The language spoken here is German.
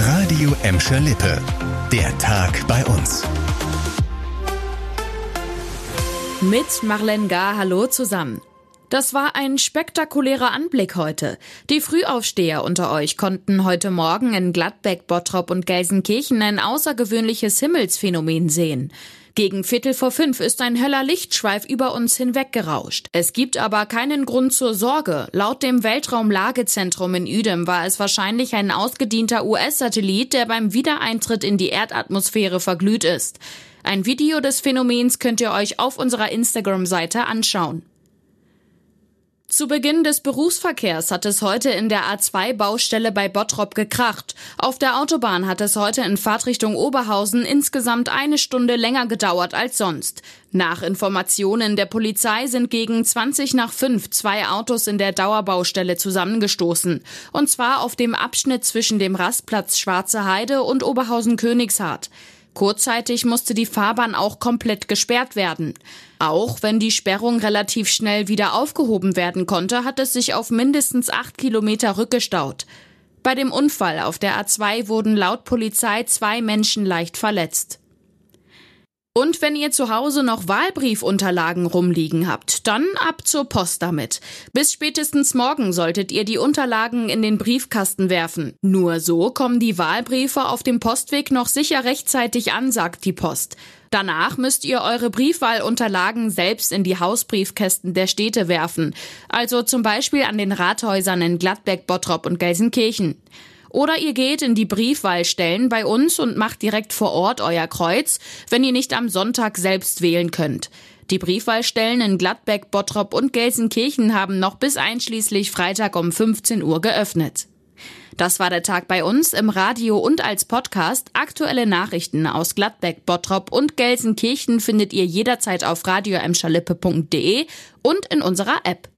Radio Emscher Lippe. Der Tag bei uns. Mit Marlene Gar, hallo zusammen. Das war ein spektakulärer Anblick heute. Die Frühaufsteher unter euch konnten heute Morgen in Gladbeck, Bottrop und Gelsenkirchen ein außergewöhnliches Himmelsphänomen sehen. Gegen 4:45 ist ein heller Lichtschweif über uns hinweggerauscht. Es gibt aber keinen Grund zur Sorge. Laut dem Weltraumlagezentrum in Uedem war es wahrscheinlich ein ausgedienter US-Satellit, der beim Wiedereintritt in die Erdatmosphäre verglüht ist. Ein Video des Phänomens könnt ihr euch auf unserer Instagram-Seite anschauen. Zu Beginn des Berufsverkehrs hat es heute in der A2-Baustelle bei Bottrop gekracht. Auf der Autobahn hat es heute in Fahrtrichtung Oberhausen insgesamt 1 Stunde länger gedauert als sonst. Nach Informationen der Polizei sind gegen 5:20 2 Autos in der Dauerbaustelle zusammengestoßen. Und zwar auf dem Abschnitt zwischen dem Rastplatz Schwarze Heide und Oberhausen-Königshardt. Kurzzeitig musste die Fahrbahn auch komplett gesperrt werden. Auch wenn die Sperrung relativ schnell wieder aufgehoben werden konnte, hat es sich auf mindestens 8 Kilometer rückgestaut. Bei dem Unfall auf der A2 wurden laut Polizei 2 Menschen leicht verletzt. Und wenn ihr zu Hause noch Wahlbriefunterlagen rumliegen habt, dann ab zur Post damit. Bis spätestens morgen solltet ihr die Unterlagen in den Briefkasten werfen. Nur so kommen die Wahlbriefe auf dem Postweg noch sicher rechtzeitig an, sagt die Post. Danach müsst ihr eure Briefwahlunterlagen selbst in die Hausbriefkästen der Städte werfen. Also zum Beispiel an den Rathäusern in Gladbeck, Bottrop und Gelsenkirchen. Oder ihr geht in die Briefwahlstellen bei uns und macht direkt vor Ort euer Kreuz, wenn ihr nicht am Sonntag selbst wählen könnt. Die Briefwahlstellen in Gladbeck, Bottrop und Gelsenkirchen haben noch bis einschließlich Freitag um 15 Uhr geöffnet. Das war der Tag bei uns im Radio und als Podcast. Aktuelle Nachrichten aus Gladbeck, Bottrop und Gelsenkirchen findet ihr jederzeit auf radioemscherlippe.de und in unserer App.